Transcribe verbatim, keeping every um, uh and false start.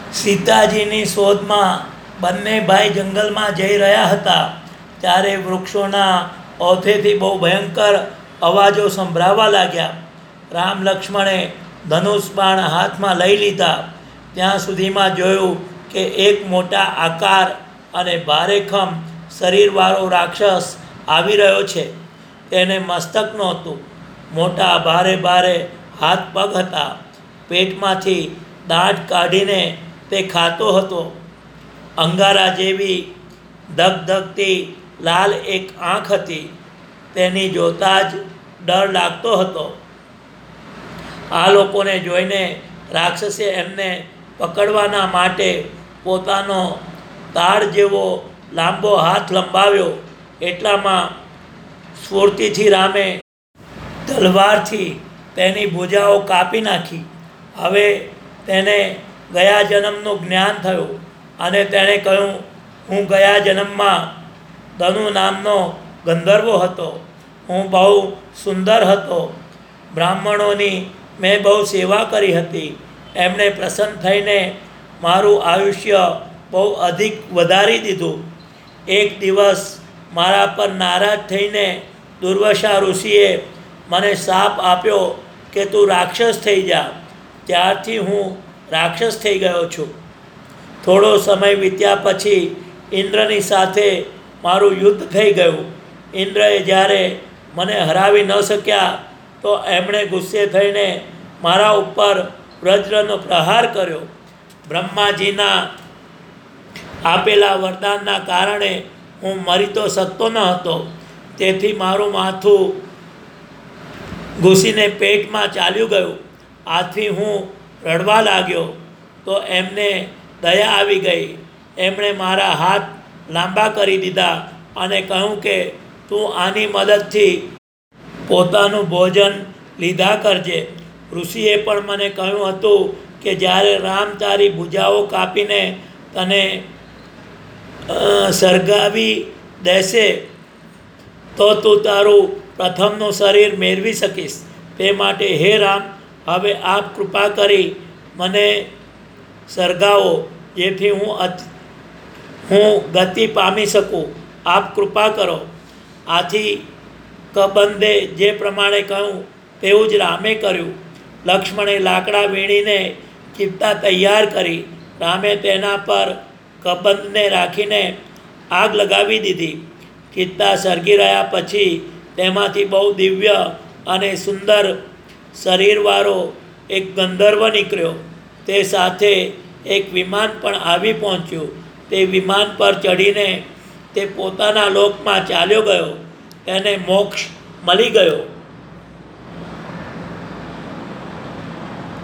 સીતાજીની શોધમાં બંને ભાઈ જંગલમાં જઈ રહ્યા હતા ત્યારે વૃક્ષોના ઓથેથી બહુ ભયંકર અવાજો સંભળાવા લાગ્યા. રામ લક્ષ્મણે ધનુષ બાણ હાથમાં લઈ લીધા. ત્યાં સુધીમાં જોયું કે એક મોટા આકાર અને ભારેખમ શરીરવાળો રાક્ષસ આવી રહ્યો છે. તેને મસ્તક નહોતું, મોટા ભારે ભારે હાથ પગ હતા. પેટમાંથી દાંત કાઢીને તે ખાતો હતો. અંગારા જેવી ધગધગતી લાલ એક આંખ હતી. તેની જોતાં જ ડર લાગતો હતો. આ લોકોને જોઈને રાક્ષસે એમને પકડવાના માટે પોતાનો તાડ જેવો લાંબો હાથ લંબાવ્યો. એટલામાં સ્ફૂર્તિથી રામે તલવારથી તેની ભુજાઓ કાપી નાખી. હવે તેને ગયા જન્મનું જ્ઞાન થયું અને તેણે કહ્યું, હું ગયા જન્મમાં ધનુ નામનો ગંધર્વ હતો. હું બહુ સુંદર હતો. બ્રાહ્મણોની મેં બહુ સેવા કરી હતી. એમણે પ્રસન્ન થઈને મારું આયુષ્ય બહુ અધિક વધારી દીધું. એક દિવસ મારા પર નારાજ થઈને દુર્વાસા ઋષિએ મને શાપ આપ્યો કે તું રાક્ષસ થઈ જા. ત્યારથી હું રાક્ષસ થઈ ગયો છું. થોડો સમય વીત્યા પછી ઇન્દ્રની સાથે મારું યુદ્ધ થઈ ગયું. ઇન્દ્રએ જ્યારે મને હરાવી ન શક્યા તો એમણે ગુસ્સે થઈને મારા ઉપર વજ્રનો પ્રહાર કર્યો. બ્રહ્માજીના આપેલા વરદાનના કારણે હું મરી તો શકતો ન હતો. તેથી મારું માથું ઘૂસીને પેટમાં ચાલ્યું ગયું. આથી હું રડવા લાગ્યો તો એમને દયા આવી ગઈ. એમણે મારા હાથ લાંબા કરી દીધા અને કહ્યું કે તું આની મદદથી પોતાનું ભોજન લીધા કરજે. ઋષિએ પણ મને કહ્યું હતું કે જ્યારે રામ તારી ભુજાઓ કાપીને તને સળગાવી દેશે તો તું તારું પ્રથમનું શરીર મેળવી શકીશ. તે માટે હે રામ, હવે આપ કૃપા કરી મને સળગાવો જેથી હું હું ગતિ પામી શકું. આપ કૃપા કરો. આથી કબંદે જે પ્રમાણે કહ્યું તેવું જ રામે કર્યું. લક્ષ્મણે લાકડા વીણીને ચિત્તા તૈયાર કરી. રામે તેના પર કબંદને રાખીને આગ લગાવી દીધી. ચિત્તા સળગી રહ્યા પછી તેમાંથી બહુ દિવ્ય અને સુંદર શરીરવાળો એક ગંધર્વ નીકળ્યો. તે સાથે એક વિમાન પણ આવી પહોંચ્યું. તે વિમાન પર ચડીને તે પોતાના લોકમાં ચાલ્યો ગયો. તેને મોક્ષ મળી ગયો.